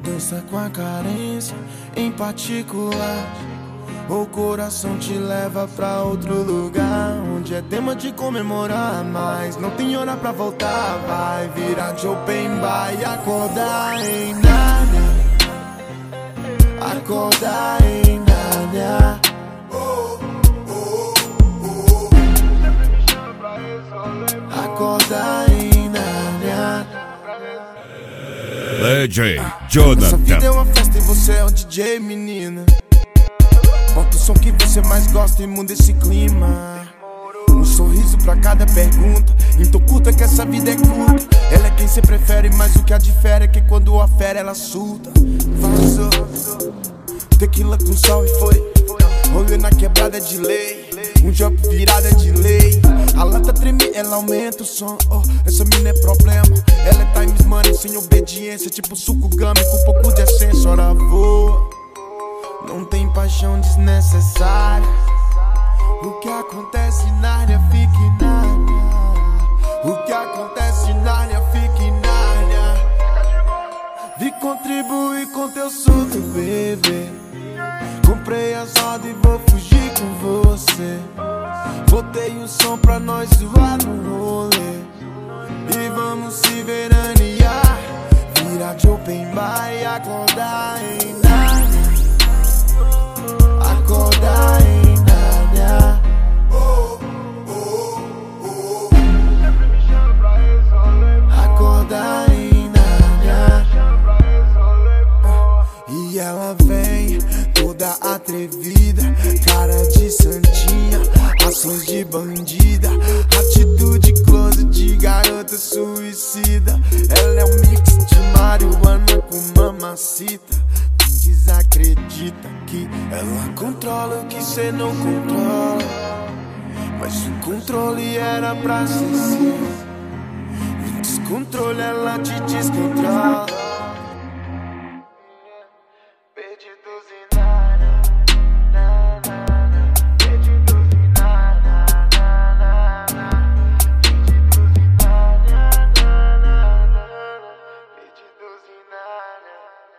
dança com a carência em particular. O coração te leva pra outro lugar, onde é tema de comemorar, mas não tem hora pra voltar. Vai virar de open bar e acordar em Nárnia. Acordar em Nárnia. Acordar em Nárnia. DJ Essa vida é Jonathan. uma festa e você é o DJ, menina. Bota o som que você mais gosta e muda esse clima. Um sorriso pra cada pergunta, então curta que essa vida é curta. Ela é quem cê prefere, mas o que a difere é que quando a fera ela surta. Vazou, tequila com sal e foi. Rolê na quebrada é de lei, um jump virada é de lei. A lata treme, ela aumenta o som. Oh, essa mina é problema. Ela é times money sem obediência, tipo suco gummy com pouco de essência. Ora voa, não tem paixão desnecessária. O que acontece na área fica em Nárnia. O que acontece na área fica em Nárnia. Vi contribuir com teu surto, bebê. Comprei as rodas e vou fugir com você. Botei o som pra nós zoar no rolê. E vamos se veranear, virar de open bar e acordar em Nárnia. Acordar em Nárnia. Acordar em Nárnia. E ela vem toda atrevida, cara de santinha, ações de bandida, atitude close de garota suicida. Ela é um mix de marihuana com mamacita. Desacredita que ela controla o que cê não controla, mas o controle era pra ser seu. No descontrole ela te descontrola.